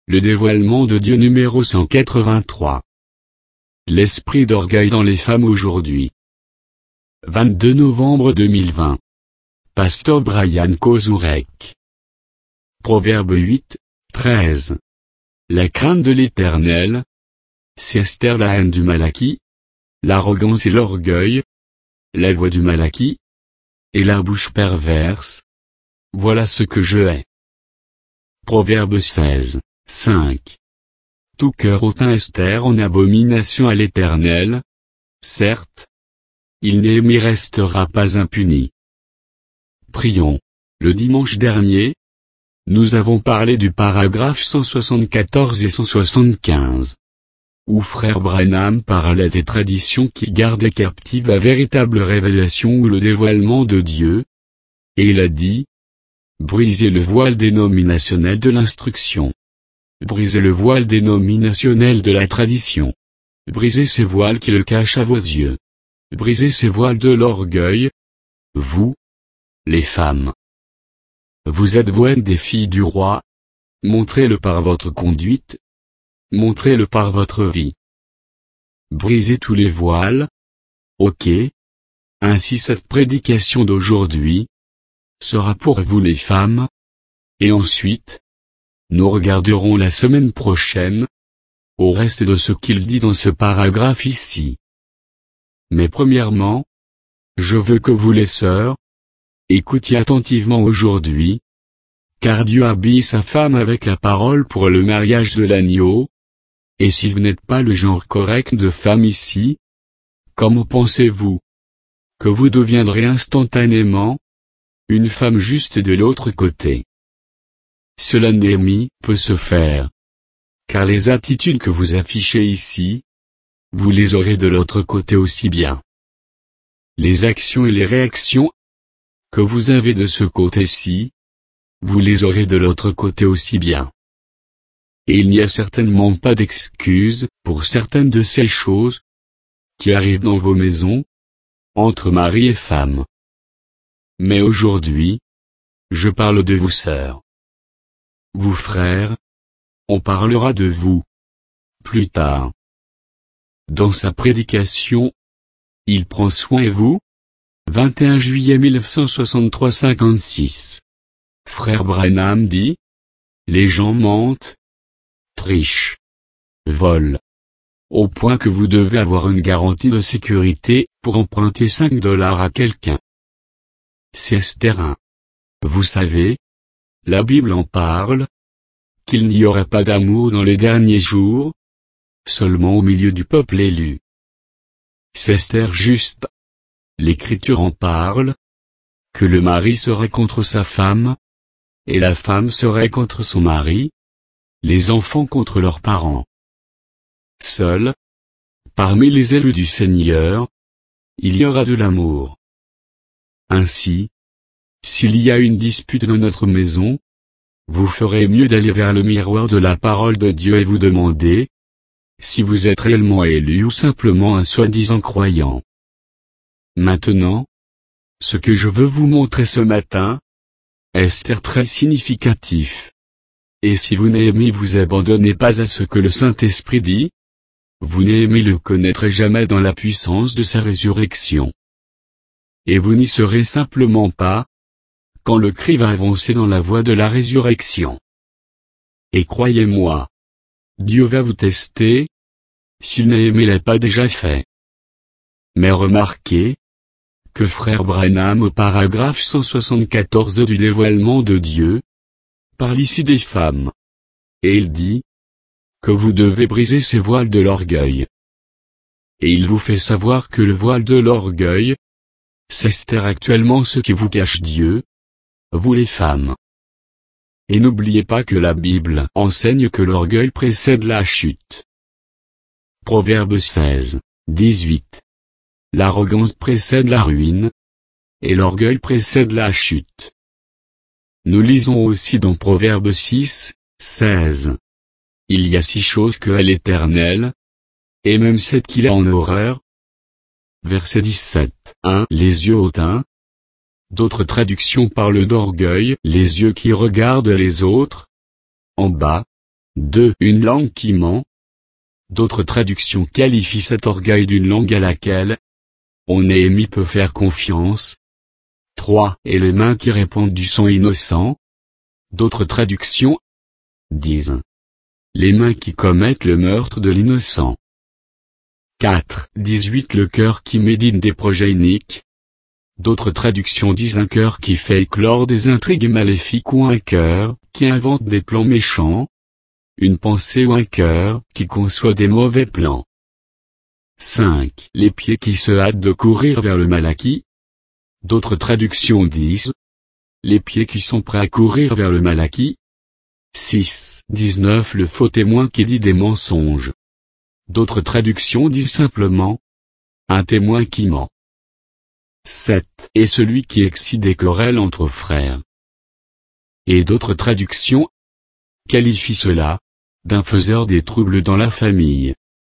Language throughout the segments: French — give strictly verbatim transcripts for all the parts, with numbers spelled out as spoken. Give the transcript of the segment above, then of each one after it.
Le dévoilement de Dieu numéro cent quatre-vingt-trois. L'esprit d'orgueil dans les femmes aujourd'hui. vingt-deux novembre deux mille vingt. Pasteur Brian Kozurek. Proverbe huit, treize. La crainte de l'Éternel, c'est Esther la haine du Malaki, l'arrogance et l'orgueil, la voix du Malaki, et la bouche perverse. Voilà ce que je hais. Proverbe seize, cinq. Tout cœur hautain Esther en abomination à l'Éternel. Certes, il Néhémie restera pas impuni. Prions. Le dimanche dernier, nous avons parlé du paragraphe cent soixante-quatorze et cent soixante-quinze. Où frère Branham parlait des traditions qui gardaient captive la véritable révélation ou le dévoilement de Dieu. Et il a dit: brisez le voile dénominationnel de l'instruction. Brisez le voile dénominationnel de la tradition. Brisez ces voiles qui le cachent à vos yeux. Brisez ces voiles de l'orgueil. Vous, les femmes. Vous êtes vous des filles du roi. Montrez-le par votre conduite. Montrez-le par votre vie. Brisez tous les voiles. Ok. Ainsi cette prédication d'aujourd'hui sera pour vous les femmes. Et ensuite, nous regarderons la semaine prochaine au reste de ce qu'il dit dans ce paragraphe ici. Mais premièrement, je veux que vous les sœurs, écoutiez attentivement aujourd'hui, car Dieu habille sa femme avec la parole pour le mariage de l'agneau. Et si vous n'êtes pas le genre correct de femme ici, comment pensez-vous que vous deviendrez instantanément une femme juste de l'autre côté? Cela Néhémie peut se faire. Car les attitudes que vous affichez ici, vous les aurez de l'autre côté aussi bien. Les actions et les réactions que vous avez de ce côté-ci, vous les aurez de l'autre côté aussi bien. Et il n'y a certainement pas d'excuse pour certaines de ces choses qui arrivent dans vos maisons, entre mari et femme. Mais aujourd'hui, je parle de vous sœurs. Vous frères, on parlera de vous plus tard. Dans sa prédication, il prend soin de vous. vingt et un juillet mille neuf cent soixante-trois cinquante-six. Frère Branham dit: les gens mentent, trichent, volent, au point que vous devez avoir une garantie de sécurité pour emprunter cinq dollars à quelqu'un. C'est Esther un. Vous savez, la Bible en parle, qu'il n'y aura pas d'amour dans les derniers jours, seulement au milieu du peuple élu. C'est Esther juste. L'Écriture en parle, que le mari serait contre sa femme, et la femme serait contre son mari, les enfants contre leurs parents. Seul, parmi les élus du Seigneur, il y aura de l'amour. Ainsi, s'il y a une dispute dans notre maison, vous ferez mieux d'aller vers le miroir de la parole de Dieu et vous demander si vous êtes réellement élu ou simplement un soi-disant croyant. Maintenant, ce que je veux vous montrer ce matin, est très significatif. Et si vous Néhémie vous abandonnez pas à ce que le Saint-Esprit dit, vous Néhémie le connaîtrez jamais dans la puissance de sa résurrection. Et vous n'y serez simplement pas, quand le cri va avancer dans la voie de la résurrection. Et croyez-moi, Dieu va vous tester, s'il Néhémie l'a pas déjà fait. Mais remarquez, que frère Branham au paragraphe cent soixante-quatorze du dévoilement de Dieu, parle ici des femmes. Et il dit, que vous devez briser ces voiles de l'orgueil. Et il vous fait savoir que le voile de l'orgueil, c'est actuellement ce qui vous cache Dieu, vous les femmes. Et n'oubliez pas que la Bible enseigne que l'orgueil précède la chute. Proverbe seize, dix-huit. L'arrogance précède la ruine, et l'orgueil précède la chute. Nous lisons aussi dans Proverbe six, seize. Il y a six choses que hait l'Éternel, et même sept qu'il a en horreur. Verset dix-sept. un. Les yeux hautains. D'autres traductions parlent d'orgueil, les yeux qui regardent les autres. En bas. deux. Une langue qui ment. D'autres traductions qualifient cet orgueil d'une langue à laquelle on Néhémie peut faire confiance. trois. Et les mains qui répandent du sang innocent. D'autres traductions disent les mains qui commettent le meurtre de l'innocent. quatre. dix-huit. Le cœur qui médite des projets iniques. D'autres traductions disent un cœur qui fait éclore des intrigues maléfiques ou un cœur qui invente des plans méchants. Une pensée ou un cœur qui conçoit des mauvais plans. cinq. Les pieds qui se hâtent de courir vers le Malaki. D'autres traductions disent les pieds qui sont prêts à courir vers le Malaki. six. dix-neuf. Le faux témoin qui dit des mensonges. D'autres traductions disent simplement un témoin qui ment. sept. Et celui qui excite des querelles entre frères. Et d'autres traductions qualifient cela d'un faiseur des troubles dans la famille.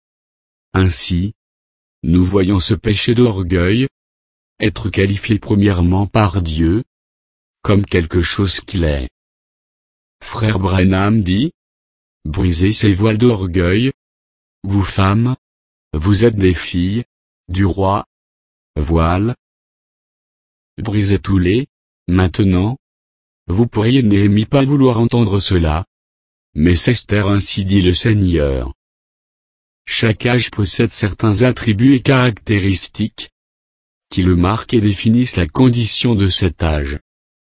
Ainsi, nous voyons ce péché d'orgueil être qualifié premièrement par Dieu comme quelque chose qu'il est. Frère Branham dit, brisez ces voiles d'orgueil, vous femmes, vous êtes des filles du roi. Voile. Brisez tous les, maintenant. Vous pourriez Néhémie pas vouloir entendre cela. Mais c'est Esther, ainsi dit le Seigneur. Chaque âge possède certains attributs et caractéristiques qui le marquent et définissent la condition de cet âge.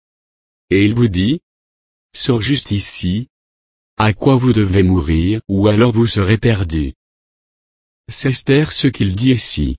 Et il vous dit, sors juste ici, à quoi vous devez mourir, ou alors vous serez perdu. C'est Esther ce qu'il dit ici.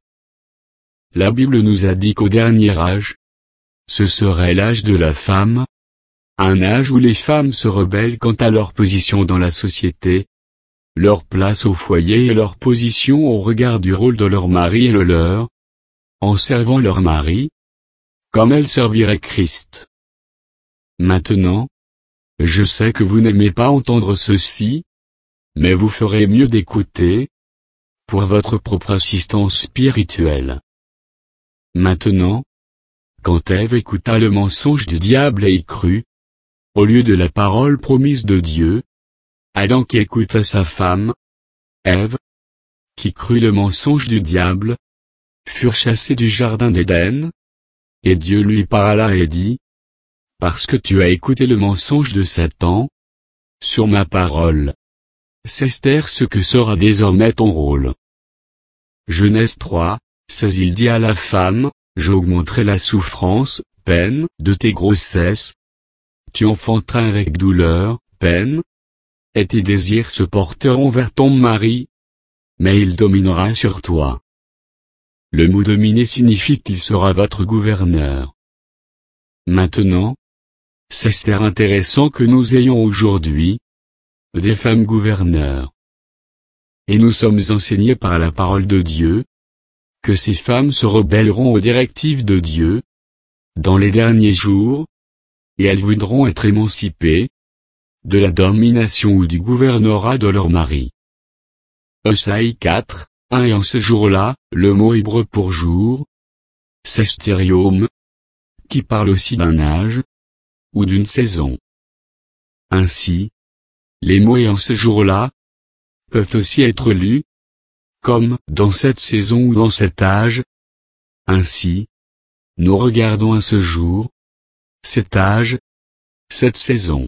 La Bible nous a dit qu'au dernier âge, ce serait l'âge de la femme, un âge où les femmes se rebellent quant à leur position dans la société, leur place au foyer et leur position au regard du rôle de leur mari et le leur, en servant leur mari, comme elles serviraient Christ. Maintenant, je sais que vous n'aimez pas entendre ceci, mais vous ferez mieux d'écouter, pour votre propre assistance spirituelle. Maintenant, quand Ève écouta le mensonge du diable et y crut, au lieu de la parole promise de Dieu, Adam qui écouta sa femme, Ève, qui crut le mensonge du diable, furent chassés du jardin d'Éden, et Dieu lui parla et dit, parce que tu as écouté le mensonge de Satan, sur ma parole. C'est Esther ce que sera désormais ton rôle. Genèse trois, seize. Il dit à la femme, j'augmenterai la souffrance, peine, de tes grossesses. Tu enfanteras avec douleur, peine, et tes désirs se porteront vers ton mari, mais il dominera sur toi. Le mot dominer signifie qu'il sera votre gouverneur. Maintenant, c'est intéressant que nous ayons aujourd'hui des femmes gouverneurs. Et nous sommes enseignés par la parole de Dieu que ces femmes se rebelleront aux directives de Dieu dans les derniers jours, et elles voudront être émancipées de la domination ou du gouvernorat de leur mari. Osaïe quatre, un. Et en ce jour-là, le mot hébreu pour jour, c'est stériome, qui parle aussi d'un âge, ou d'une saison. Ainsi, les mots et en ce jour-là, peuvent aussi être lus, comme dans cette saison ou dans cet âge. Ainsi, nous regardons à ce jour, cet âge, cette saison.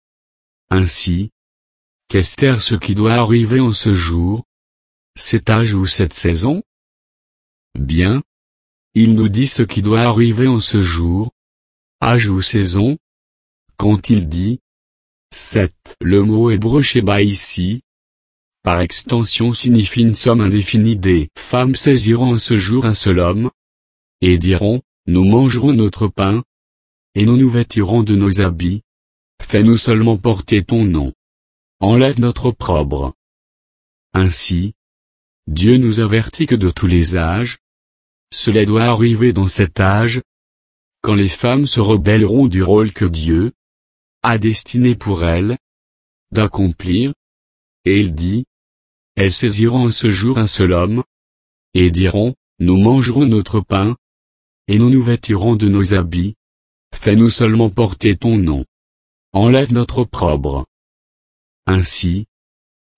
Ainsi, qu'est-ce ce qui doit arriver en ce jour, cet âge ou cette saison? Bien, il nous dit ce qui doit arriver en ce jour, âge ou saison, quand il dit, sept. Le mot hébreu sheba ici, par extension signifie une somme indéfinie des femmes saisiront en ce jour un seul homme, et diront, nous mangerons notre pain, et nous nous vêtirons de nos habits, fais-nous seulement porter ton nom. Enlève notre opprobre. Ainsi, Dieu nous avertit que de tous les âges, cela doit arriver dans cet âge, quand les femmes se rebelleront du rôle que Dieu a destiné pour elles d'accomplir, et il dit, elles saisiront en ce jour un seul homme, et diront, nous mangerons notre pain, et nous nous vêtirons de nos habits, fais-nous seulement porter ton nom. Enlève notre opprobre. Ainsi,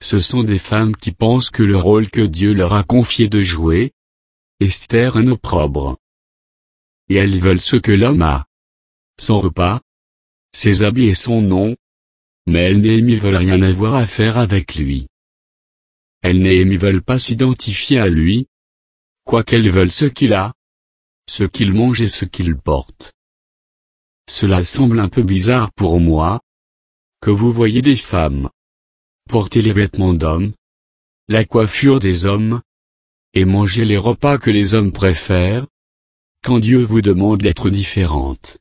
Ce sont des femmes qui pensent que le rôle que Dieu leur a confié de jouer, Esther un opprobre. Et elles veulent ce que l'homme a. Son repas, ses habits et son nom. Mais elles Néhémie veulent rien avoir à faire avec lui. Elles Néhémie veulent pas s'identifier à lui. Quoiqu'elles veulent ce qu'il a, ce qu'il mange et ce qu'il porte. Cela semble un peu bizarre pour moi, que vous voyez des femmes porter les vêtements d'hommes, la coiffure des hommes, et manger les repas que les hommes préfèrent, quand Dieu vous demande d'être différente.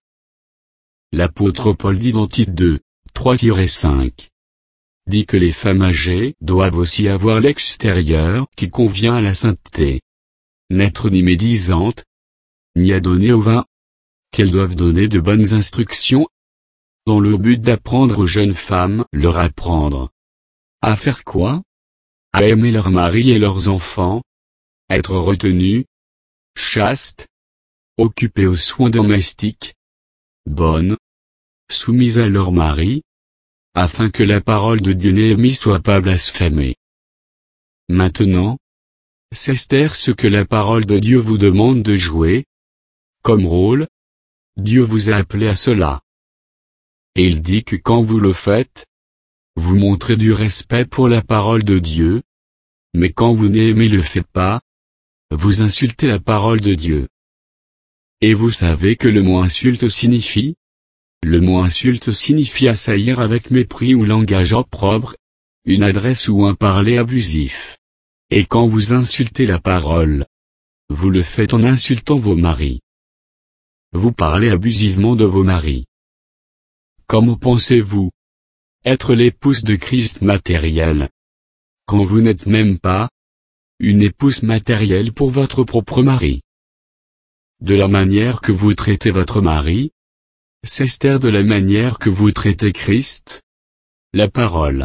L'apôtre Paul dit dans Tite deux, trois cinq, dit que les femmes âgées doivent aussi avoir l'extérieur qui convient à la sainteté. N'être ni médisantes, ni adonnées au vin, qu'elles doivent donner de bonnes instructions, dans le but d'apprendre aux jeunes femmes, leur apprendre. À faire quoi? À aimer leur mari et leurs enfants, être retenues, chastes, occupées aux soins domestiques, bonnes, soumises à leur mari, afin que la parole de Dieu Néhémie soit pas blasphémée. Maintenant, c'est Esther ce que la parole de Dieu vous demande de jouer, comme rôle. Dieu vous a appelé à cela. Et il dit que quand vous le faites, vous montrez du respect pour la parole de Dieu, mais quand vous Néhémie le faites pas, vous insultez la parole de Dieu. Et vous savez que le mot insulte signifie? Le mot insulte signifie assaillir avec mépris ou langage opprobre, une adresse ou un parler abusif. Et quand vous insultez la parole, vous le faites en insultant vos maris. Vous parlez abusivement de vos maris. Comment pensez-vous être l'épouse de Christ matériel, quand vous n'êtes même pas une épouse matérielle pour votre propre mari? De la manière que vous traitez votre mari, c'est Esther de la manière que vous traitez Christ, la parole.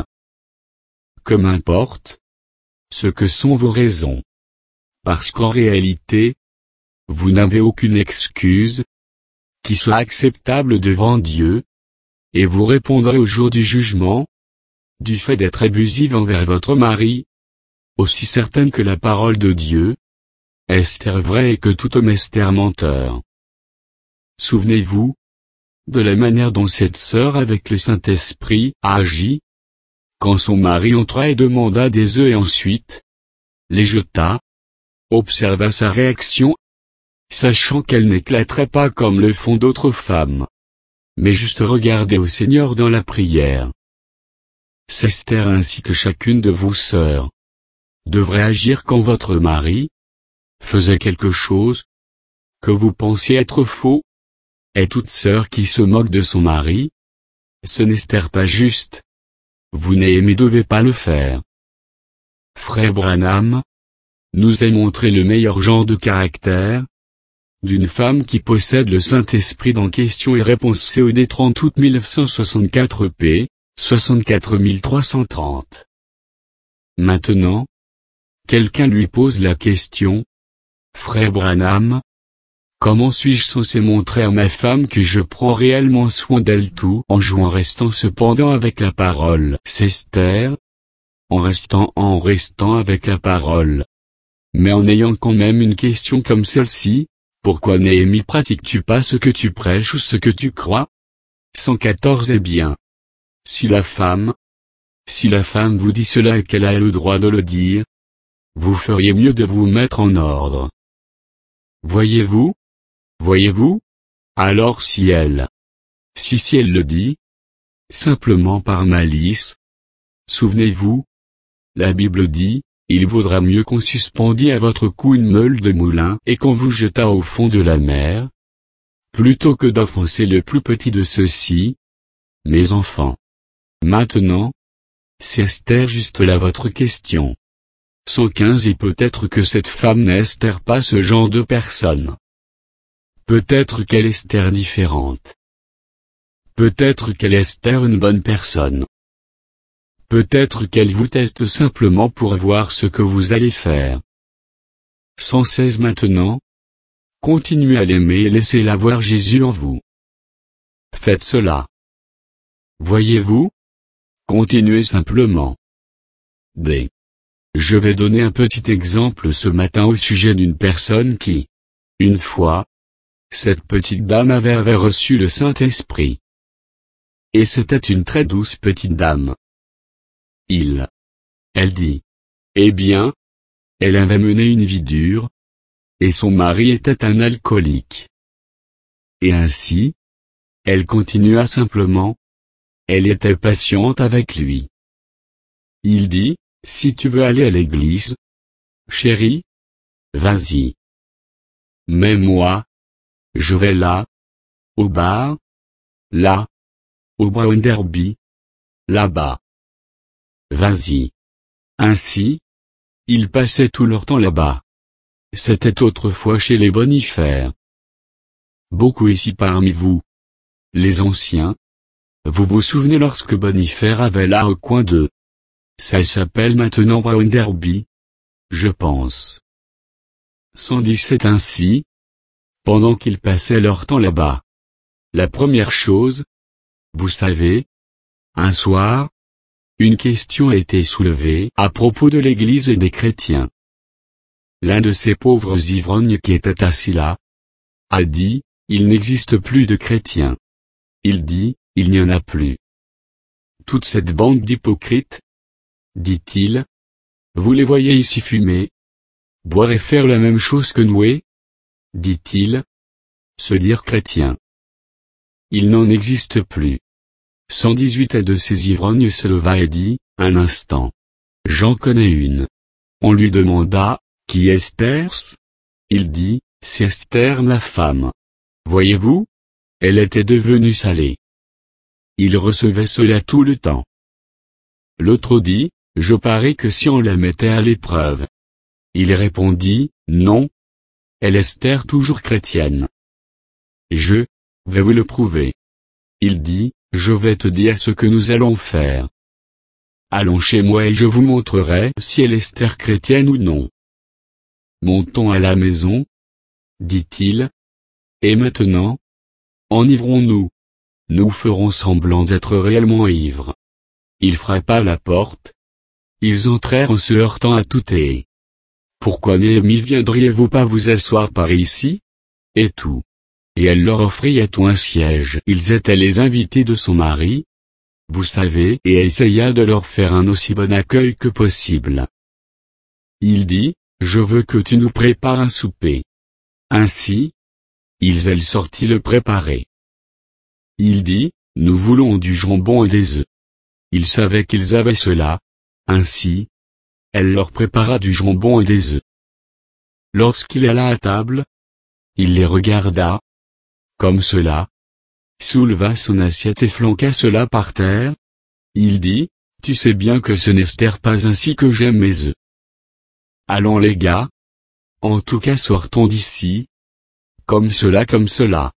Que m'importe ce que sont vos raisons. Parce qu'en réalité, vous n'avez aucune excuse qui soit acceptable devant Dieu, et vous répondrez au jour du jugement, du fait d'être abusive envers votre mari, aussi certaine que la parole de Dieu, Esther vrai et que tout homme Esther menteur. Souvenez-vous de la manière dont cette sœur avec le Saint-Esprit a agi, quand son mari entra et demanda des œufs et ensuite les jeta, observa sa réaction, sachant qu'elle n'éclaterait pas comme le font d'autres femmes, mais juste regarder au Seigneur dans la prière. C'est Esther ainsi que chacune de vos sœurs devrait agir quand votre mari faisait quelque chose que vous pensiez être faux. Et toute sœur qui se moque de son mari, ce n'est Esther pas juste. Vous Néhémie devez pas le faire. Frère Branham nous a montré le meilleur genre de caractère d'une femme qui possède le Saint-Esprit dans Questions et Réponses C O D trente août mille neuf cent soixante-quatre p. soixante-quatre mille trois cent trente. Maintenant, quelqu'un lui pose la question, Frère Branham, comment suis-je censé montrer à ma femme que je prends réellement soin d'elle tout en jouant restant cependant avec la parole? C'est Esther. En restant en restant avec la parole. Mais en ayant quand même une question comme celle-ci, pourquoi Néhémie pratiques-tu pas ce que tu prêches ou ce que tu crois? cent quatorze Eh bien, si la femme, si la femme vous dit cela et qu'elle a le droit de le dire, vous feriez mieux de vous mettre en ordre. Voyez-vous? Voyez-vous? Alors si elle, si si elle le dit, simplement par malice, souvenez-vous, la Bible dit, il vaudra mieux qu'on suspendît à votre cou une meule de moulin et qu'on vous jetât au fond de la mer, plutôt que d'offenser le plus petit de ceux-ci, mes enfants. Maintenant, c'est Esther juste là votre question. cent quinze Et peut-être que cette femme n'est Esther pas ce genre de personne. Peut-être qu'elle est Esther différente. Peut-être qu'elle est Esther une bonne personne. Peut-être qu'elle vous teste simplement pour voir ce que vous allez faire. cent seize Maintenant, continuez à l'aimer et laissez-la voir Jésus en vous. Faites cela. Voyez-vous? Continuez simplement. D. Je vais donner un petit exemple ce matin au sujet d'une personne qui, une fois, cette petite dame avait, avait reçu le Saint-Esprit. Et c'était une très douce petite dame. Il. Elle dit. Eh bien, elle avait mené une vie dure, et son mari était un alcoolique. Et ainsi, elle continua simplement. Elle était patiente avec lui. Il dit, si tu veux aller à l'église, chérie, vas-y. Mais moi, je vais là, au bar, là, au Brown Derby, là-bas. Vas-y. Ainsi, ils passaient tout leur temps là-bas. C'était autrefois chez les Bonifères. Beaucoup ici parmi vous, les anciens, vous vous souvenez lorsque Bonifère avait là au coin de... Ça s'appelle maintenant Brown Derby, je pense. cent dix-sept ainsi, pendant qu'ils passaient leur temps là-bas. La première chose, vous savez, un soir, une question a été soulevée à propos de l'Église et des chrétiens. L'un de ces pauvres ivrognes qui étaient assis là, a dit, il n'existe plus de chrétiens. Il dit, il n'y en a plus. Toute cette bande d'hypocrites, dit-il, vous les voyez ici fumer, boire et faire la même chose que Noé, dit-il, se dire chrétien. Il n'en existe plus. cent dix-huit de ces ivrognes se leva et dit, un instant. J'en connais une. On lui demanda, qui est Esther? Il dit, c'est Esther ma femme. Voyez-vous? Elle était devenue salée. Il recevait cela tout le temps. L'autre dit, je parie que si on la mettait à l'épreuve. Il répondit, non. Elle est Esther toujours chrétienne. Je vais vous le prouver. Il dit, je vais te dire ce que nous allons faire. Allons chez moi et je vous montrerai si elle est Esther chrétienne ou non. Montons à la maison, dit-il. Et maintenant, enivrons-nous. Nous ferons semblant d'être réellement ivres. Il frappa à la porte. Ils entrèrent en se heurtant à tout et... Pourquoi Néhémie viendriez-vous pas vous asseoir par ici? Et tout. Et elle leur offrit à tout un siège. Ils étaient les invités de son mari, vous savez, et essaya de leur faire un aussi bon accueil que possible. Il dit, je veux que tu nous prépares un souper. Ainsi, ils elle sortit le préparer. Il dit, nous voulons du jambon et des œufs. Ils savaient qu'ils avaient cela, ainsi, elle leur prépara du jambon et des œufs. Lorsqu'il alla à table, il les regarda, comme cela, souleva son assiette et flanqua cela par terre. Il dit, tu sais bien que ce n'est pas ainsi que j'aime mes œufs. Allons les gars. En tout cas sortons d'ici. Comme cela comme cela.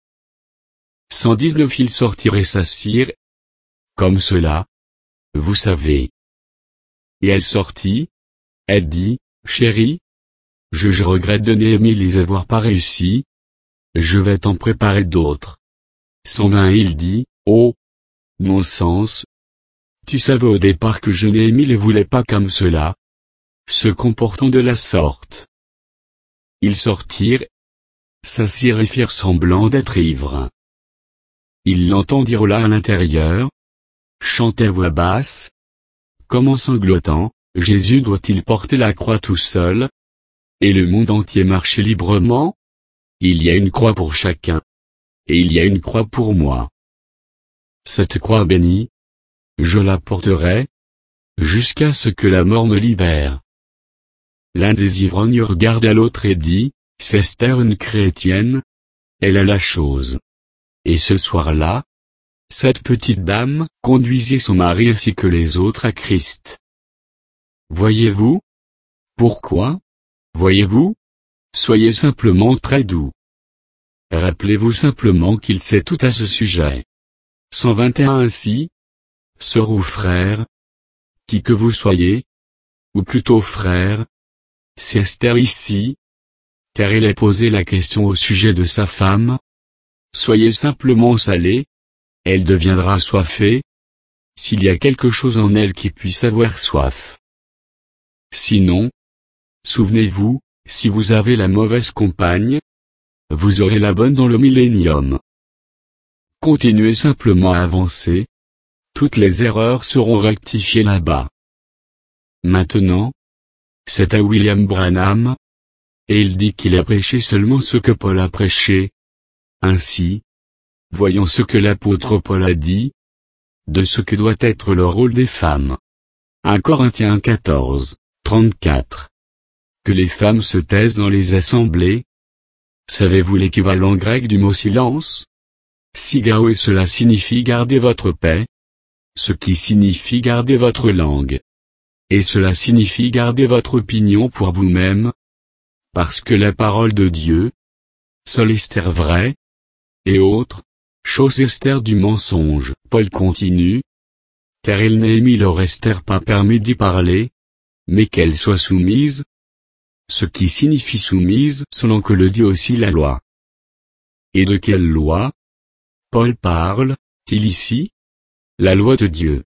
cent dix-neuf Ils sortirent et s'assirent. Comme cela. Vous savez. Et elle sortit. Elle dit, chérie. Je, je regrette de Néhémie les avoir pas réussi. Je vais t'en préparer d'autres. cent vingt Il dit, oh. Non-sens. Tu savais au départ que je Néhémie les voulais pas comme cela. Se comportant de la sorte. Ils sortirent. S'assirent et firent semblant d'être ivres. Ils l'entendirent là à l'intérieur. Chanter à voix basse. Comme en sanglotant, Jésus doit-il porter la croix tout seul? Et le monde entier marcher librement? Il y a une croix pour chacun. Et il y a une croix pour moi. Cette croix bénie, je la porterai, jusqu'à ce que la mort me libère. L'un des ivrognes regarda l'autre et dit, c'est Esther une chrétienne? Elle a la chose. Et ce soir-là, cette petite dame conduisit son mari ainsi que les autres à Christ. Voyez-vous? Pourquoi? Voyez-vous? Soyez simplement très doux. Rappelez-vous simplement qu'il sait tout à ce sujet. cent vingt et un Ainsi, sœur ou frère, qui que vous soyez, ou plutôt frère, c'est Esther ici, car il a posé la question au sujet de sa femme. Soyez simplement salés, elle deviendra soifée, s'il y a quelque chose en elle qui puisse avoir soif. Sinon, souvenez-vous, si vous avez la mauvaise compagne, vous aurez la bonne dans le millénium. Continuez simplement à avancer. Toutes les erreurs seront rectifiées là-bas. Maintenant, c'est à William Branham, et il dit qu'il a prêché seulement ce que Paul a prêché. Ainsi, voyons ce que l'apôtre Paul a dit, de ce que doit être le rôle des femmes. un Corinthiens quatorze, trente-quatre. Que les femmes se taisent dans les assemblées. Savez-vous l'équivalent grec du mot silence? Sigao, et cela signifie garder votre paix. Ce qui signifie garder votre langue. Et cela signifie garder votre opinion pour vous-même. Parce que la parole de Dieu, seule Esther vraie, et autres, chose Esther du mensonge. Paul continue. Car il n'est mis leur Esther pas permis d'y parler, mais qu'elle soit soumise. Ce qui signifie soumise selon que le dit aussi la loi. Et de quelle loi Paul parle-t-il ici? La loi de Dieu.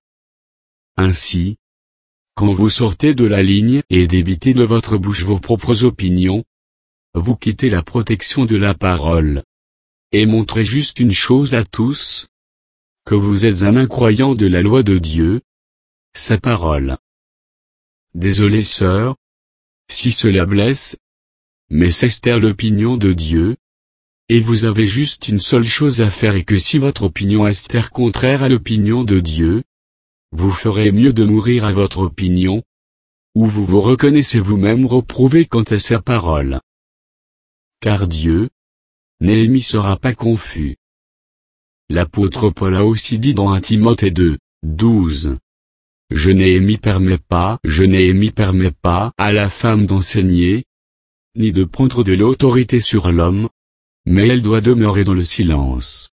Ainsi, quand vous sortez de la ligne et débitez de votre bouche vos propres opinions, vous quittez la protection de la parole. Et montrez juste une chose à tous, que vous êtes un incroyant de la loi de Dieu, sa parole. Désolé sœur, si cela blesse, mais c'est Esther l'opinion de Dieu, et vous avez juste une seule chose à faire, et que si votre opinion est Esther contraire à l'opinion de Dieu, vous ferez mieux de mourir à votre opinion, ou vous vous reconnaissez vous-même reprouvé quant à sa parole. Car Dieu, Néhémie sera pas confus. L'apôtre Paul a aussi dit dans un Timothée deux, douze. Je Néhémie permets pas, je Néhémie permets pas à la femme d'enseigner, ni de prendre de l'autorité sur l'homme, mais elle doit demeurer dans le silence.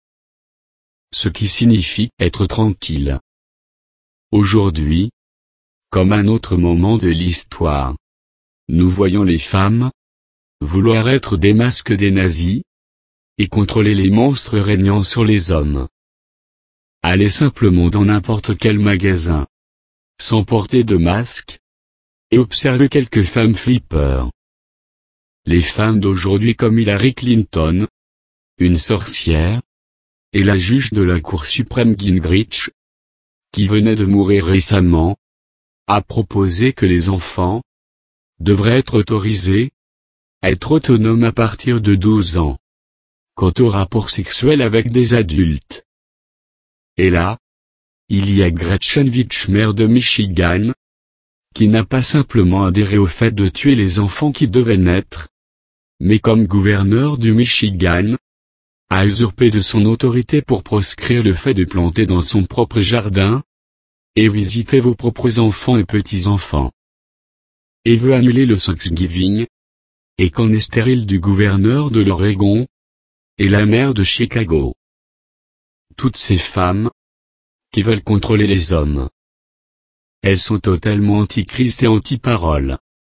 Ce qui signifie être tranquille. Aujourd'hui, comme un autre moment de l'histoire, nous voyons les femmes vouloir être des masques des nazis, et contrôler les monstres régnant sur les hommes. Allez simplement dans n'importe quel magasin, sans porter de masque, et observez quelques femmes flippers. Les femmes d'aujourd'hui comme Hillary Clinton, une sorcière, et la juge de la Cour suprême Gingrich, qui venait de mourir récemment, a proposé que les enfants devraient être autorisés à être autonomes à partir de douze ans. Quant au rapport sexuel avec des adultes. Et là, il y a Gretchen Whitmer de Michigan, qui n'a pas simplement adhéré au fait de tuer les enfants qui devaient naître, mais comme gouverneur du Michigan, a usurpé de son autorité pour proscrire le fait de planter dans son propre jardin, et visiter vos propres enfants et petits-enfants. Et veut annuler le Thanksgiving, et qu'en est stérile du gouverneur de l'Oregon, et la maire de Chicago. Toutes ces femmes, qui veulent contrôler les hommes. Elles sont totalement anti-Christ et anti-parole.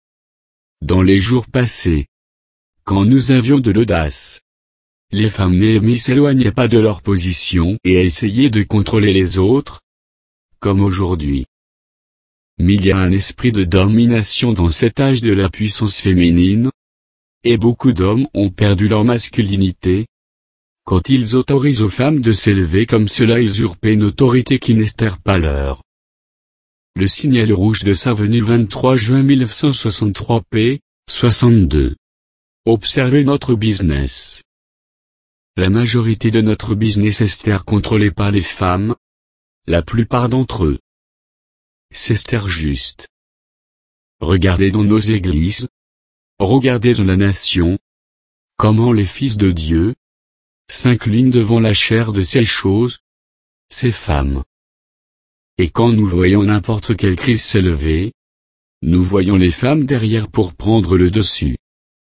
Dans les jours passés, quand nous avions de l'audace, les femmes Néhémie s'éloignaient pas de leur position et essayaient de contrôler les autres, comme aujourd'hui. Mais il y a un esprit de domination dans cet âge de la puissance féminine, et beaucoup d'hommes ont perdu leur masculinité, quand ils autorisent aux femmes de s'élever comme cela, usurper une autorité qui n'est pas leur. Le signal rouge de sa venue vingt-trois juin mille neuf cent soixante-trois p. soixante-deux. Observez notre business. La majorité de notre business est contrôlée par les femmes. La plupart d'entre eux. C'est juste. Regardez dans nos églises. Regardez dans la nation. Comment les fils de Dieu s'inclinent devant la chair de ces choses, ces femmes. Et quand nous voyons n'importe quelle crise s'élever, nous voyons les femmes derrière pour prendre le dessus.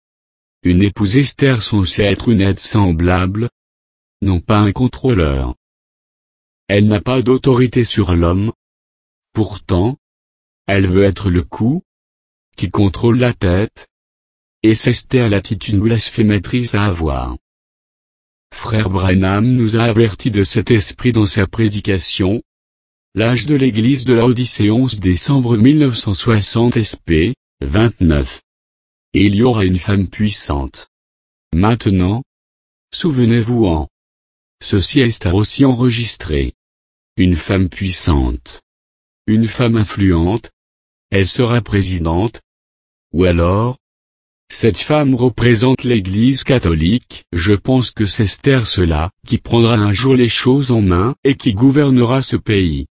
Une épouse Esther censée être une aide semblable, non pas un contrôleur. Elle n'a pas d'autorité sur l'homme. Pourtant, elle veut être le cou, qui contrôle la tête, et c'est Esther l'attitude blasphématrice à avoir. Frère Branham nous a avertis de cet esprit dans sa prédication. L'âge de l'église de Laodicée onze décembre mille neuf cent soixante S P, vingt-neuf. Et il y aura une femme puissante. Maintenant, souvenez-vous en. Ceci est aussi enregistré. Une femme puissante. Une femme influente. Elle sera présidente. Ou alors, cette femme représente l'Église catholique. Je pense que c'est Esther cela, qui prendra un jour les choses en main et qui gouvernera ce pays.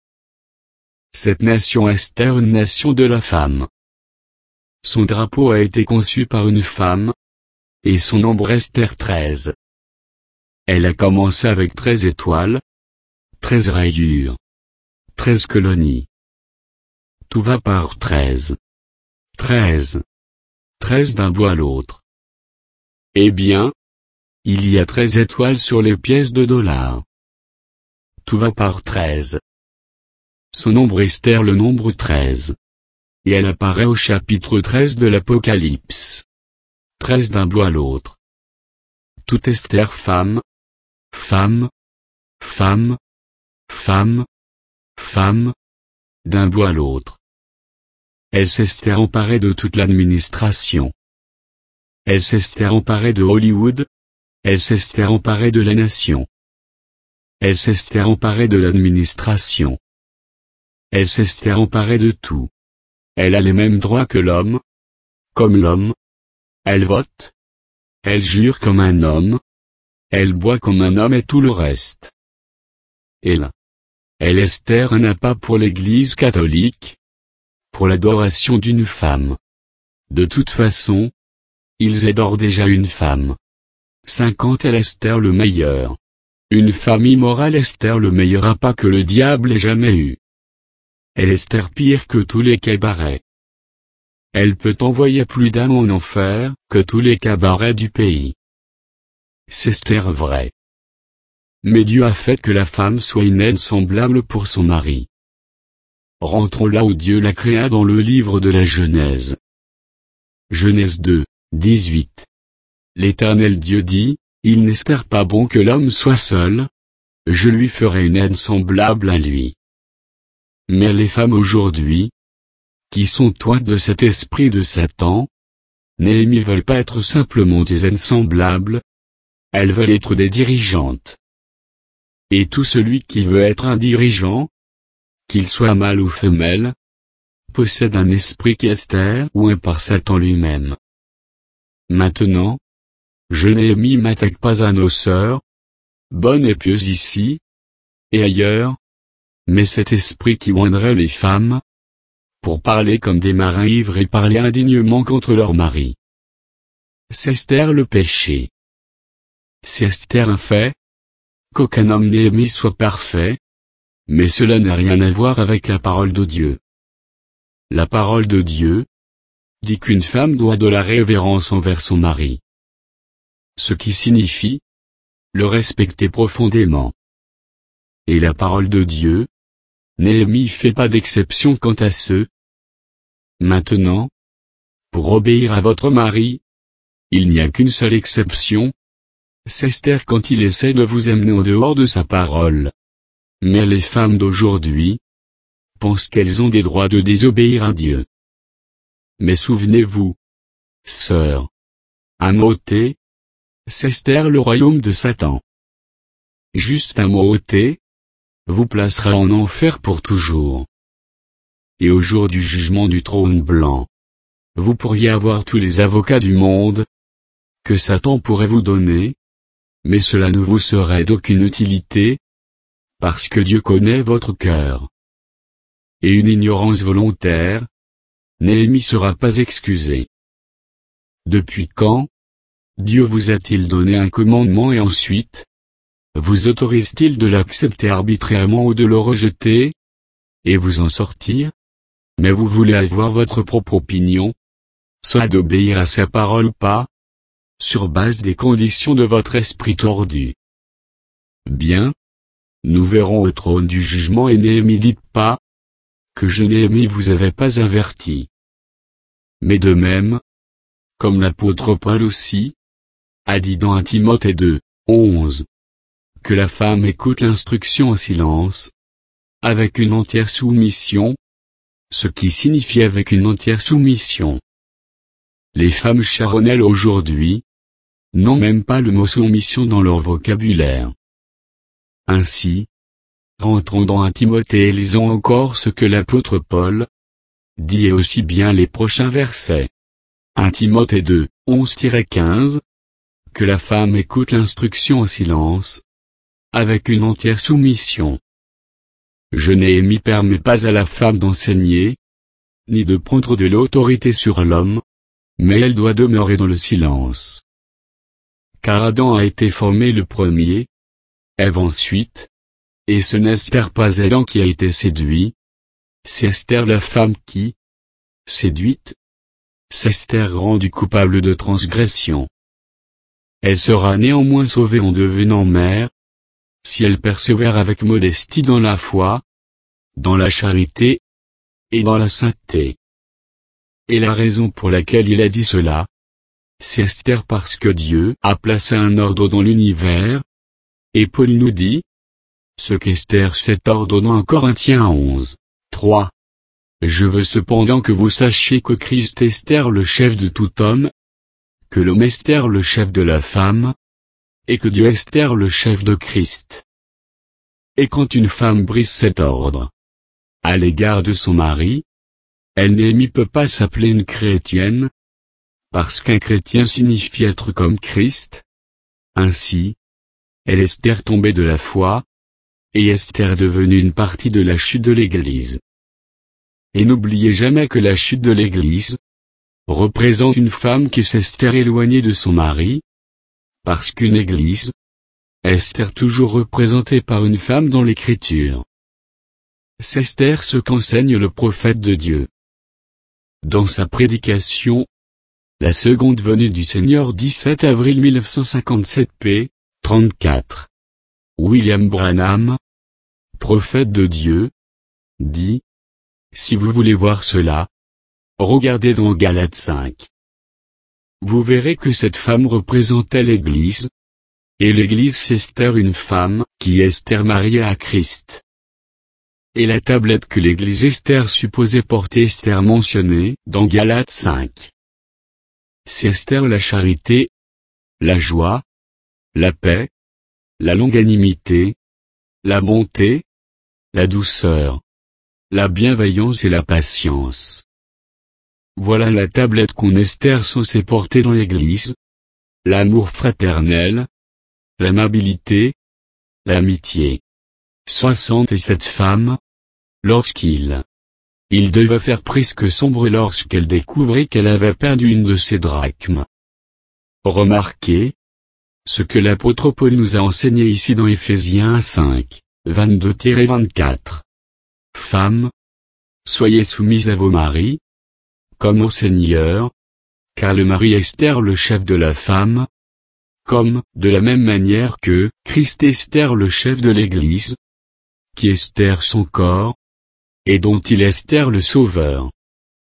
Cette nation Esther, une nation de la femme. Son drapeau a été conçu par une femme, et son nombre Esther treize. Elle a commencé avec treize étoiles, treize rayures, treize colonies. Tout va par treize. treize. treize d'un bout à l'autre. Eh bien, il y a treize étoiles sur les pièces de dollars. Tout va par treize. Son nombre Esther le nombre treize. Et elle apparaît au chapitre treize de l'Apocalypse. treize d'un bout à l'autre. Tout Esther femme, femme, femme, femme, femme, d'un bout à l'autre. Elle s'Esther emparée de toute l'administration. Elle s'Esther emparée de Hollywood. Elle s'Esther emparée de la nation. Elle s'Esther emparée de l'administration. Elle s'Esther emparée de tout. Elle a les mêmes droits que l'homme. Comme l'homme. Elle vote. Elle jure comme un homme. Elle boit comme un homme et tout le reste. Et là. Elle Esther n'a pas pour l'Église catholique. Pour l'adoration d'une femme. De toute façon, ils adorent déjà une femme. cinquante Elle Esther le meilleur. Une femme immorale Esther le meilleur appât que le diable ait jamais eu. Elle Esther pire que tous les cabarets. Elle peut envoyer plus d'âmes en enfer que tous les cabarets du pays. C'est Esther vrai. Mais Dieu a fait que la femme soit une aide semblable pour son mari. Rentrons là où Dieu la créa dans le livre de la Genèse. Genèse deux, dix-huit. L'Éternel Dieu dit, il n'est pas bon que l'homme soit seul. Je lui ferai une aide semblable à lui. Mais les femmes aujourd'hui, qui sont toites de cet esprit de Satan, Néhémie veulent pas être simplement des aides semblables. Elles veulent être des dirigeantes. Et tout celui qui veut être un dirigeant, qu'il soit mâle ou femelle, possède un esprit qui est Esther ou un par Satan lui-même. Maintenant, je Néhémie m'attaque pas à nos sœurs, bonnes et pieuses ici, et ailleurs, mais cet esprit qui oindrait les femmes, pour parler comme des marins ivres et parler indignement contre leur mari. C'est Esther le péché. C'est Esther un fait, qu'aucun homme Néhémie soit parfait, mais cela n'a rien à voir avec la parole de Dieu. La parole de Dieu dit qu'une femme doit de la révérence envers son mari. Ce qui signifie le respecter profondément. Et la parole de Dieu, Néhémie fait pas d'exception quant à ceux. Maintenant, pour obéir à votre mari, il n'y a qu'une seule exception. C'est Esther quand il essaie de vous amener en dehors de sa parole. Mais les femmes d'aujourd'hui pensent qu'elles ont des droits de désobéir à Dieu. Mais souvenez-vous, sœurs, un mot ôté, c'est Esther le royaume de Satan. Juste un mot ôté vous placera en enfer pour toujours. Et au jour du jugement du trône blanc, vous pourriez avoir tous les avocats du monde que Satan pourrait vous donner, mais cela ne vous serait d'aucune utilité, parce que Dieu connaît votre cœur. Et une ignorance volontaire, Néhémie sera pas excusé. Depuis quand Dieu vous a-t-il donné un commandement et ensuite vous autorise-t-il de l'accepter arbitrairement ou de le rejeter, et vous en sortir? Mais vous voulez avoir votre propre opinion, soit d'obéir à sa parole ou pas, sur base des conditions de votre esprit tordu. Bien, nous verrons au trône du jugement et Néhémie dites pas que je Néhémie vous avais pas averti. Mais de même, comme l'apôtre Paul aussi, a dit dans un Timothée deux, onze, que la femme écoute l'instruction en silence, avec une entière soumission, ce qui signifie avec une entière soumission. Les femmes charnelles aujourd'hui n'ont même pas le mot soumission dans leur vocabulaire. Ainsi, rentrons dans un Timothée et lisons encore ce que l'apôtre Paul dit et aussi bien les prochains versets. un Timothée deux, onze à quinze. Que la femme écoute l'instruction en silence, avec une entière soumission. Je n'ai mis permis pas à la femme d'enseigner, ni de prendre de l'autorité sur l'homme, mais elle doit demeurer dans le silence. Car Adam a été formé le premier, Ève ensuite, et ce n'est Esther pas Adam qui a été séduit, c'est Esther la femme qui, séduite, c'est Esther rendue coupable de transgression. Elle sera néanmoins sauvée en devenant mère, si elle persévère avec modestie dans la foi, dans la charité, et dans la sainteté. Et la raison pour laquelle il a dit cela, c'est Esther parce que Dieu a placé un ordre dans l'univers, et Paul nous dit, ce qu'Esther cet ordre dans un Corinthiens onze, trois. Je veux cependant que vous sachiez que Christ est Esther le chef de tout homme, que l'homme est Esther le chef de la femme, et que Dieu est Esther le chef de Christ. Et quand une femme brise cet ordre, à l'égard de son mari, elle n'émi peut pas s'appeler une chrétienne, parce qu'un chrétien signifie être comme Christ. Ainsi, elle est Esther tombée de la foi, et Esther devenue une partie de la chute de l'Église. Et n'oubliez jamais que la chute de l'Église représente une femme qui s'est Esther éloignée de son mari, parce qu'une Église est Esther toujours représentée par une femme dans l'Écriture. C'est Esther ce qu'enseigne le prophète de Dieu. Dans sa prédication, La seconde venue du Seigneur dix-sept avril mille neuf cent cinquante-sept p. trente-quatre. William Branham, prophète de Dieu, dit, si vous voulez voir cela, regardez dans Galates cinq. Vous verrez que cette femme représentait l'Église, et l'Église c'est Esther une femme, qui est Esther mariée à Christ. Et la tablette que l'Église Esther supposait porter Esther mentionnée dans Galates cinq. C'est Esther la charité, la joie, la paix, la longanimité, la bonté, la douceur, la bienveillance et la patience. Voilà la tablette qu'on Esther censée porter dans l'Église. L'amour fraternel, l'amabilité, l'amitié. soixante-sept femmes, lorsqu'il il devait faire presque sombre lorsqu'elle découvrait qu'elle avait perdu une de ses drachmes. Remarquez ce que l'apôtre Paul nous a enseigné ici dans Éphésiens cinq, vingt-deux à vingt-quatre. Femmes, soyez soumises à vos maris, comme au Seigneur, car le mari est Esther le chef de la femme, comme, de la même manière que, Christ est Esther le chef de l'Église, qui est Esther son corps, et dont il est Esther le sauveur.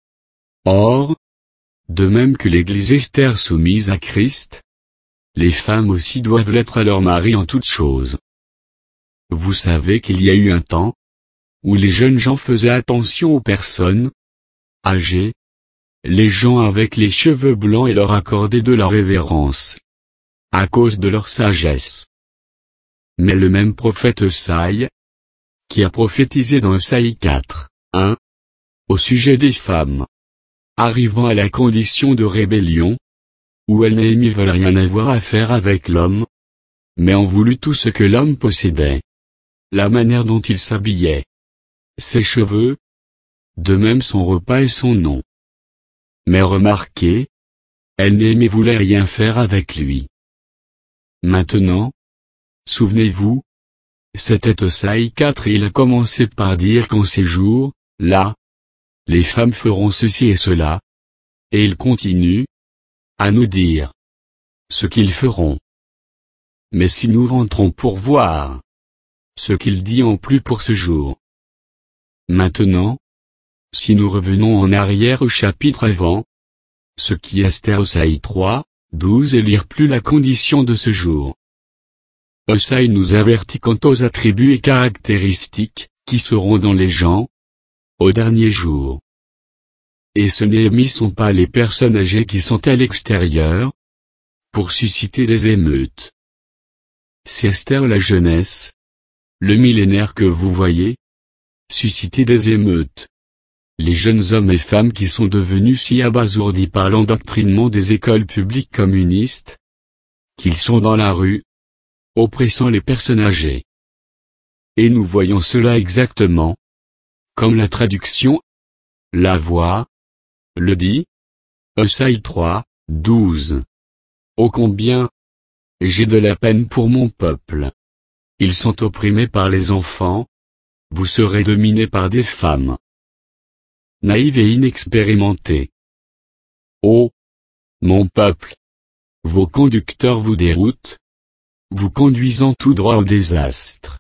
Or, de même que l'Église Esther soumise à Christ, les femmes aussi doivent l'être à leur mari en toutes choses. Vous savez qu'il y a eu un temps, où les jeunes gens faisaient attention aux personnes âgées, les gens avec les cheveux blancs et leur accordaient de la révérence, à cause de leur sagesse. Mais le même prophète Esaïe, qui a prophétisé dans Esaïe quatre, un, au sujet des femmes, arrivant à la condition de rébellion, où elles n'aiment veulent rien avoir à faire avec l'homme, mais ont voulu tout ce que l'homme possédait, la manière dont il s'habillait, ses cheveux, de même son repas et son nom. Mais remarquez, elles n'aimaient voulaient rien faire avec lui. Maintenant, souvenez-vous, c'était Esaïe quatre et il a commencé par dire qu'en ces jours, là, les femmes feront ceci et cela, et il continue à nous dire ce qu'ils feront. Mais si nous rentrons pour voir ce qu'il dit en plus pour ce jour. Maintenant, si nous revenons en arrière au chapitre avant, ce qui est Esther Esaïe trois, douze et lire plus la condition de ce jour. Esaïe nous avertit quant aux attributs et caractéristiques qui seront dans les gens, au dernier jour. Et ce Néhémie sont pas les personnes âgées qui sont à l'extérieur, pour susciter des émeutes. C'est Esther la jeunesse, le millénaire que vous voyez, susciter des émeutes. Les jeunes hommes et femmes qui sont devenus si abasourdis par l'endoctrinement des écoles publiques communistes, qu'ils sont dans la rue, oppressant les personnes âgées. Et nous voyons cela exactement, comme la traduction, la voix, le dit, Esaïe trois, douze. Ô combien j'ai de la peine pour mon peuple. Ils sont opprimés par les enfants, vous serez dominés par des femmes naïves et inexpérimentées. Ô mon peuple, vos conducteurs vous déroutent, vous conduisant tout droit au désastre.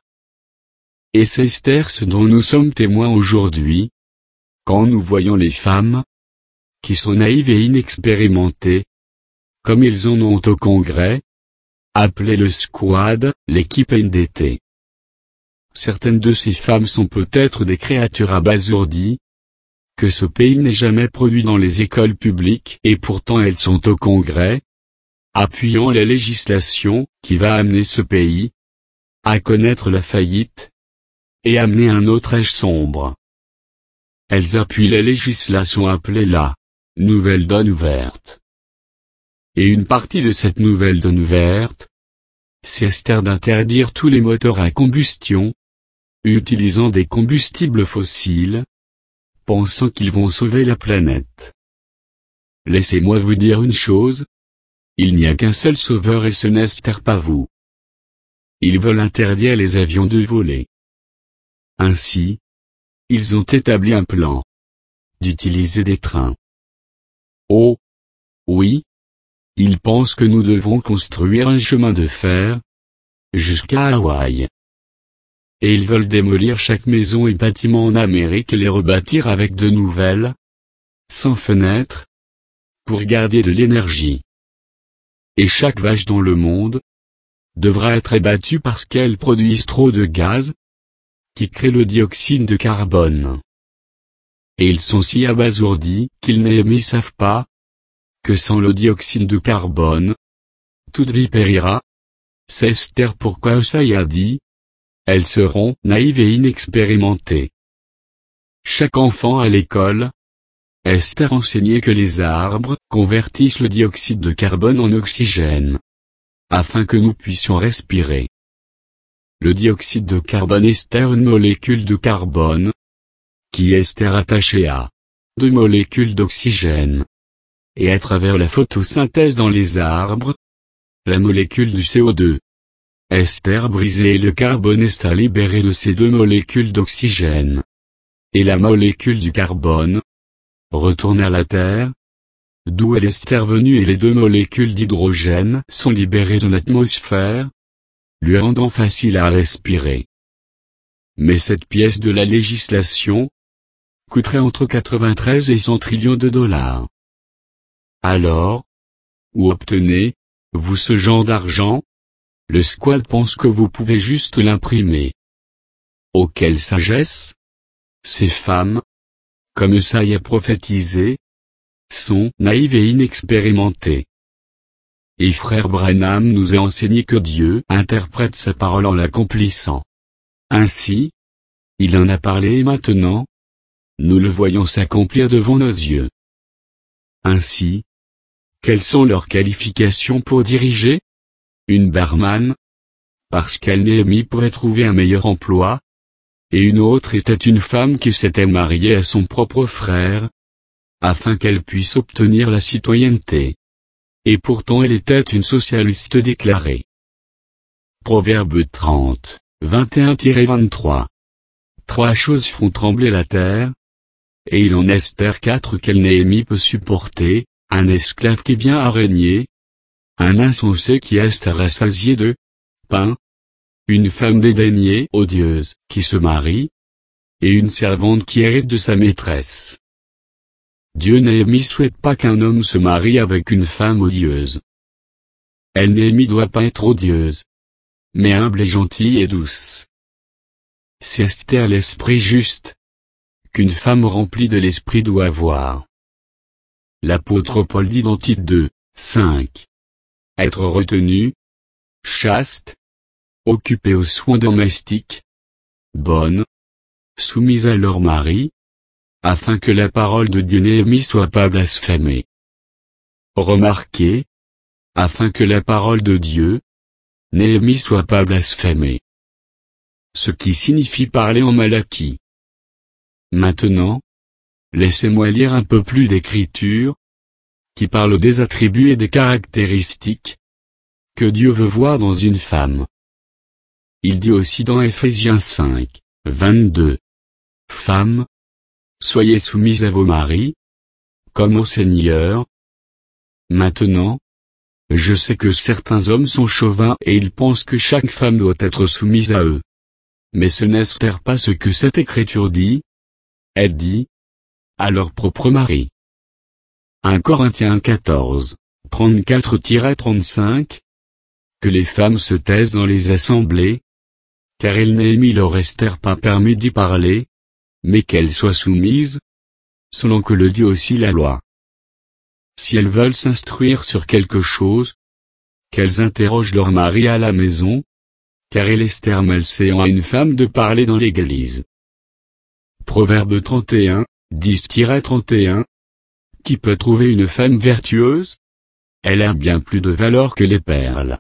Et c'est Esther ce dont nous sommes témoins aujourd'hui, quand nous voyons les femmes, qui sont naïves et inexpérimentées, comme ils en ont au Congrès, appelé le squad, l'équipe N D T. Certaines de ces femmes sont peut-être des créatures abasourdies, que ce pays n'ait jamais produit dans les écoles publiques et pourtant elles sont au Congrès, appuyant la législation qui va amener ce pays à connaître la faillite et amener un autre âge sombre. Elles appuient la législation appelée la Nouvelle Donne Ouverte. Et une partie de cette Nouvelle Donne Ouverte, c'est Esther d'interdire tous les moteurs à combustion, utilisant des combustibles fossiles, pensant qu'ils vont sauver la planète. Laissez-moi vous dire une chose, il n'y a qu'un seul sauveur et ce n'est Esther pas vous. Ils veulent interdire les avions de voler. Ainsi, ils ont établi un plan d'utiliser des trains. Oh, oui, ils pensent que nous devons construire un chemin de fer jusqu'à Hawaï. Et ils veulent démolir chaque maison et bâtiment en Amérique et les rebâtir avec de nouvelles, sans fenêtres, pour garder de l'énergie. Et chaque vache dans le monde devra être abattue parce qu'elles produisent trop de gaz, qui crée le dioxyde de carbone. Et ils sont si abasourdis qu'ils ne savent pas que sans le dioxyde de carbone, toute vie périra. C'est Esther pourquoi Esaïe a dit, elles seront naïves et inexpérimentées. Chaque enfant à l'école, Esther enseignait que les arbres convertissent le dioxyde de carbone en oxygène, afin que nous puissions respirer. Le dioxyde de carbone Esther une molécule de carbone, qui est Esther attachée à deux molécules d'oxygène. Et à travers la photosynthèse dans les arbres, la molécule du C O deux. Esther brisée et le carbone Esther libéré de ces deux molécules d'oxygène. Et la molécule du carbone retourne à la Terre, d'où elle est Esther venue et les deux molécules d'hydrogène sont libérées de l'atmosphère, lui rendant facile à respirer. Mais cette pièce de la législation coûterait entre quatre-vingt-treize et cent trillions de dollars. Alors, où obtenez-vous ce genre d'argent? Le squad pense que vous pouvez juste l'imprimer. Oh quelle sagesse! Ces femmes, comme Esaïe a prophétisé, sont naïves et inexpérimentées. Et frère Branham nous a enseigné que Dieu interprète sa parole en l'accomplissant. Ainsi, il en a parlé et maintenant, nous le voyons s'accomplir devant nos yeux. Ainsi, quelles sont leurs qualifications pour diriger? Une barman, parce qu'elle Néhémie pourrait trouver un meilleur emploi, et une autre était une femme qui s'était mariée à son propre frère, afin qu'elle puisse obtenir la citoyenneté. Et pourtant elle était une socialiste déclarée. Proverbe trente, vingt et un à vingt-trois. Trois choses font trembler la terre, et il en espère quatre qu'elle Néhémie peut supporter, un esclave qui vient à régner, un insensé qui est rassasié de pain, une femme dédaignée odieuse qui se marie, et une servante qui hérite de sa maîtresse. Dieu Néhémie souhaite pas qu'un homme se marie avec une femme odieuse. Elle Néhémie doit pas être odieuse, mais humble et gentille et douce. c'est Esther l'esprit juste, qu'une femme remplie de l'esprit doit avoir. L'apôtre Paul dit dans Tite deux, cinq. Être retenu, chaste, occupé aux soins domestiques, bonne, soumise à leur mari, afin que la parole de Dieu Néhémie soit pas blasphémée. Remarquez, afin que la parole de Dieu, Néhémie soit pas blasphémée. Ce qui signifie parler en Malachie. Maintenant, laissez-moi lire un peu plus d'Écriture, qui parle des attributs et des caractéristiques que Dieu veut voir dans une femme. Il dit aussi dans Ephésiens cinq, vingt-deux. Femmes, soyez soumises à vos maris, comme au Seigneur. Maintenant, je sais que certains hommes sont chauvins et ils pensent que chaque femme doit être soumise à eux. Mais ce n'est pas ce que cette écriture dit. Elle dit à leur propre mari. un Corinthiens quatorze, trente-quatre à trente-cinq. Que les femmes se taisent dans les assemblées, car il n'est mis leur Esther pas permis d'y parler, mais qu'elles soient soumises, selon que le dit aussi la loi. Si elles veulent s'instruire sur quelque chose, qu'elles interrogent leur mari à la maison, car il est permis à une femme de parler dans l'église. Proverbe trente et un, dix à trente et un. Qui peut trouver une femme vertueuse? Elle a bien plus de valeur que les perles.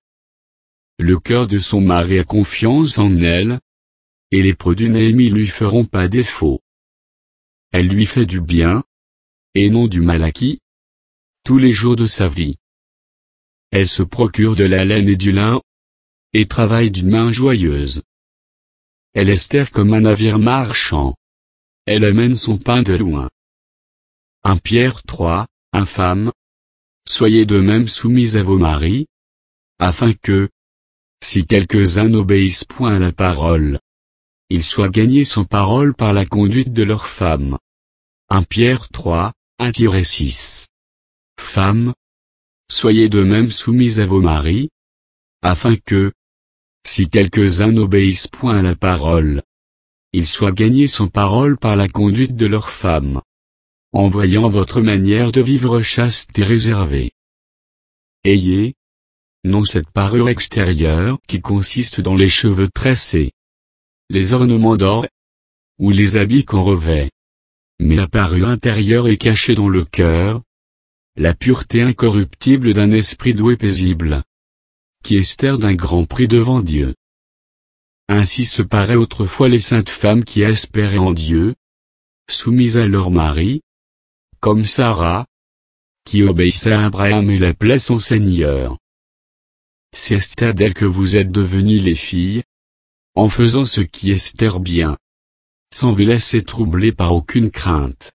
Le cœur de son mari a confiance en elle, et les produits Néhémie lui feront pas défaut. Elle lui fait du bien, et non du mal acquis, tous les jours de sa vie. Elle se procure de la laine et du lin, et travaille d'une main joyeuse. Elle Esther comme un navire marchand. Elle amène son pain de loin. un Pierre trois, infâmes, soyez de même soumis à vos maris, afin que, si quelques-uns n'obéissent point à la parole, ils soient gagnés sans parole par la conduite de leurs femmes. un Pierre trois, un à six. Femmes, soyez de même soumis à vos maris, afin que, si quelques-uns n'obéissent point à la parole, ils soient gagnés sans parole par la conduite de leurs femmes, en voyant votre manière de vivre chaste et réservée. Ayez, non cette parure extérieure qui consiste dans les cheveux tressés, les ornements d'or, ou les habits qu'on revêt, mais la parure intérieure est cachée dans le cœur, la pureté incorruptible d'un esprit doux et paisible, qui Esther d'un grand prix devant Dieu. Ainsi se paraient autrefois les saintes femmes qui espéraient en Dieu, soumises à leur mari, comme Sarah, qui obéissait à Abraham et l'appelait son Seigneur. C'est Esther d'elle que vous êtes devenues les filles, en faisant ce qui Esther bien, sans vous laisser troubler par aucune crainte.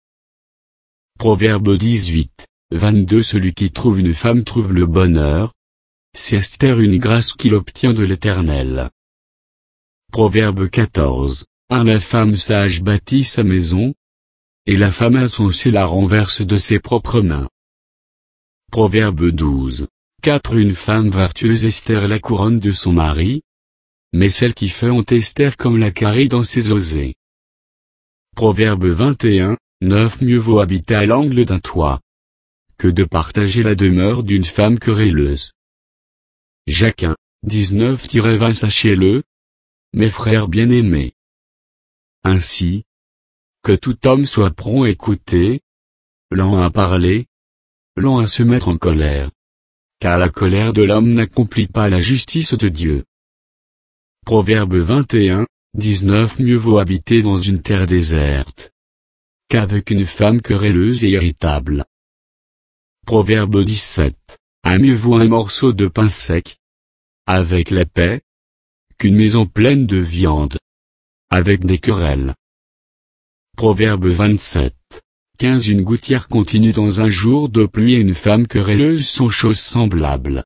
Proverbe dix-huit, vingt-deux. Celui qui trouve une femme trouve le bonheur, c'est Esther une grâce qu'il obtient de l'Éternel. Proverbe quatorze, un. La femme sage bâtit sa maison, et la femme insensée la renverse de ses propres mains. Proverbe douze, quatre. Une femme vertueuse Esther la couronne de son mari, mais celle qui fait honte Esther comme la carie dans ses osées. Proverbe vingt et un, neuf. Mieux vaut habiter à l'angle d'un toit, que de partager la demeure d'une femme querelleuse. Jacques un, dix-neuf à vingt. Sachez-le, mes frères bien-aimés. Ainsi, que tout homme soit prompt à écouter, lent à parler, lent à se mettre en colère, car la colère de l'homme n'accomplit pas la justice de Dieu. Proverbe vingt et un, dix-neuf. Mieux vaut habiter dans une terre déserte, qu'avec une femme querelleuse et irritable. Proverbe dix-sept, un. Mieux vaut un morceau de pain sec, avec la paix, qu'une maison pleine de viande, avec des querelles. Proverbe vingt-sept, quinze. Une gouttière continue dans un jour de pluie et une femme querelleuse sont choses semblables.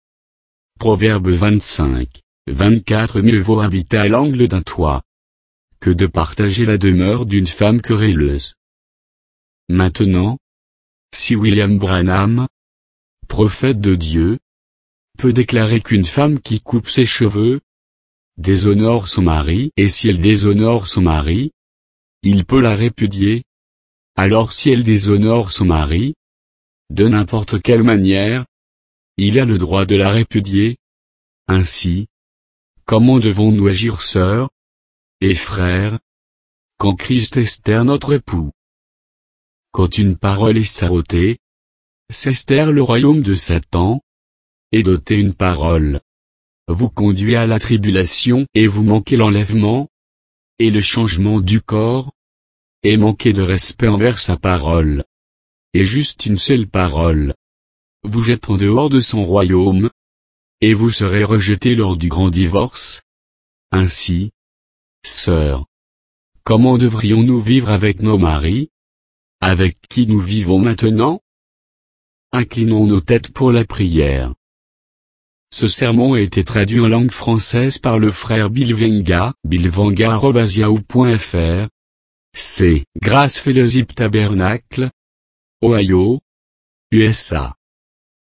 Proverbe vingt-cinq, vingt-quatre. Mieux vaut habiter à l'angle d'un toit, que de partager la demeure d'une femme querelleuse. Maintenant, si William Branham, prophète de Dieu, peut déclarer qu'une femme qui coupe ses cheveux, déshonore son mari, et si elle déshonore son mari, il peut la répudier. Alors si elle déshonore son mari, de n'importe quelle manière, il a le droit de la répudier. Ainsi, comment devons-nous agir, sœurs et frères, quand Christ est notre époux? Quand une parole est saroutée, c'est le royaume de Satan, et d'ôter une parole vous conduit à la tribulation, et vous manquez l'enlèvement et le changement du corps, et manquez de respect envers sa parole, et juste une seule parole vous jette en dehors de son royaume, et vous serez rejetés lors du grand divorce. Ainsi, sœurs, comment devrions-nous vivre avec nos maris, avec qui nous vivons maintenant? Inclinons nos têtes pour la prière. Ce sermon a été traduit en langue française par le frère Bill Venga, billvenga arobase yahoo point fr. C'est Grace Fellowship Tabernacle, Ohio, U S A.